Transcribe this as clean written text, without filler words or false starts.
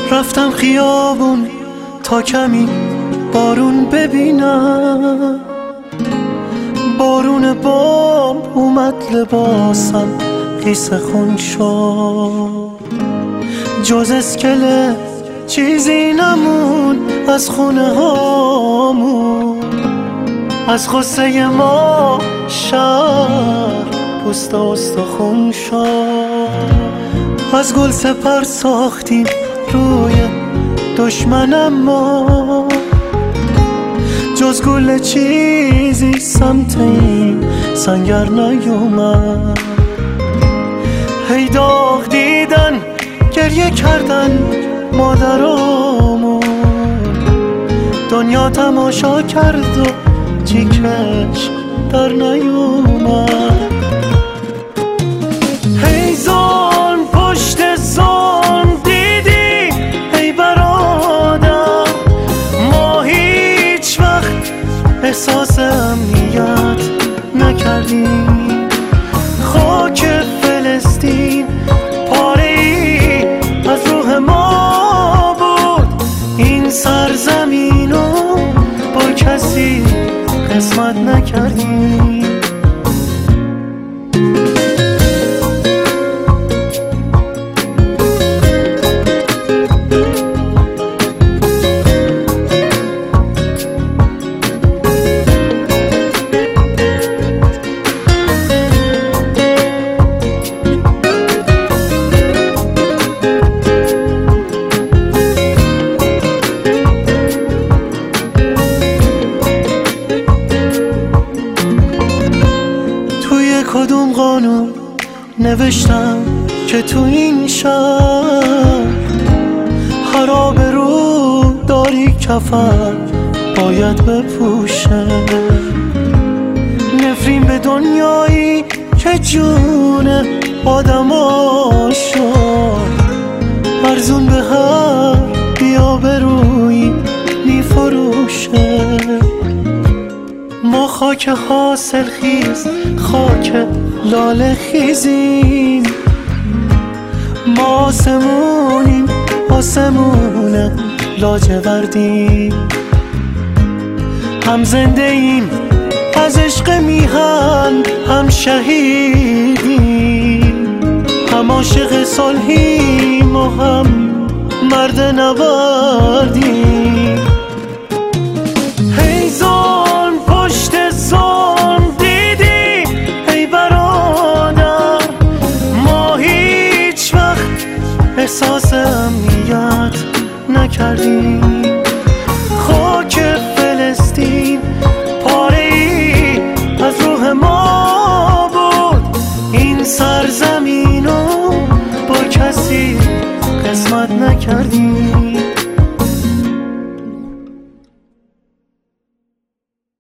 رفتم خیابون تا کمی بارون ببینم. بارون بام اومد لباسم خیس خون شد، جز اسکله چیزی نمون از خونه هامون. از غصه ما شهر پوست استخون شد. از گل سپر ساختیم روی دشمنم ما، جز گل چیزی سمت این سنگر نیومد. هی داغ دیدن گریه کردن مادرامون، دنیا تماشا کرد و چیکش در نیومد. هی ظلم پشت ظلم دیدی ای برادر، ما هیچ وقت احساس امنیت نکردیم. خاک فلسطین پاره‌ای از روح ما بود، این سرزمینو با کسی قسمت نکردیم. کدوم قانون نوشتم که تو این شهر هر آبرو داری کفن باید بپوشه؟ نفرین به دنیایی که جون آدما شد، ارزون به هر بی‌آبرویی میفروشه. ما خاک حاصل خیز، خاک لاله خیزیم. ما آسمونیم، آسمون لاجوردیم. هم زنده ایم از عشق میهن، هم شهیدیم. هم عاشق صلحیم و هم مرد نبردیم. هی ظلم پشت ظلم دیدی ای برادر، ما هیچ وقت احساس امنیت نکردیم. خاک فلسطین پاره‌ای از روح ما بود، این سرزمینو با کسی قسمت نکردیم.